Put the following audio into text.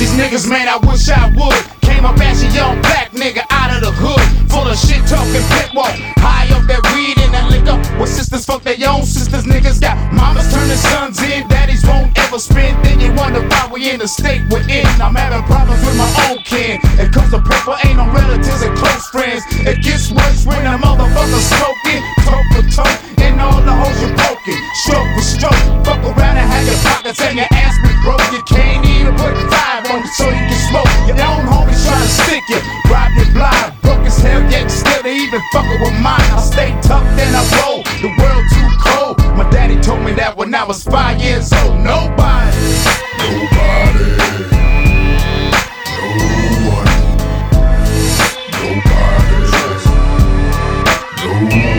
These niggas, man, I wish I would. Came up as a young black nigga out of the hood, full of shit talking pit walk, high up that weed and that liquor. With sisters fuck their own sisters, niggas got mamas turning sons in, daddies won't ever spend. Then you wonder why we in the state we're in. I'm having problems with my own kin. It comes to paper, ain't no relatives and close friends. It gets worse when a motherfucker smoking, toe for toe, and all the hoes are broken, stroke for stroke. Fuck around and have your pockets and your ass be broke. You can't even put 5 on it so you can smoke. Your own homies trying to stick you, rob you blind, broke as hell, yet still they even fucking with mine. I stay tough, then I roll. The world too cold. My daddy told me that when I was 5 years old. Nobody. No one.